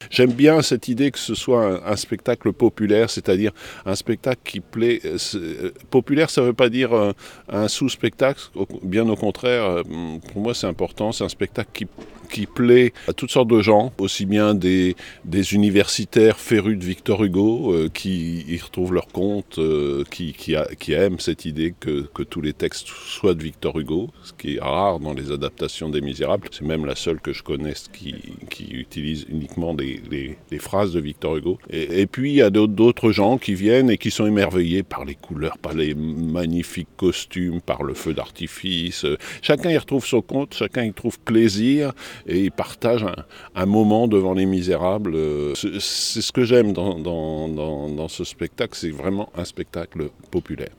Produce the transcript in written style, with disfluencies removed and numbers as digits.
J'aime bien cette idée que ce soit un spectacle populaire, c'est-à-dire un spectacle qui plaît. Populaire, ça ne veut pas dire un sous-spectacle, bien au contraire. Pour moi, c'est important. C'est un spectacle qui plaît à toutes sortes de gens, aussi bien des universitaires férus de Victor Hugo qui y retrouvent leur compte, qui aiment cette idée que tous les textes soient de Victor Hugo, ce qui est rare dans les adaptations des Misérables. C'est même la seule que je connaisse qui utilise uniquement les phrases de Victor Hugo. Et puis il y a d'autres gens qui viennent et qui sont émerveillés par les couleurs, par les magnifiques costumes, par le feu d'artifice. Chacun y retrouve son compte, chacun y trouve plaisir et il partage un moment devant les Misérables. C'est ce que j'aime dans ce spectacle, c'est vraiment un spectacle populaire.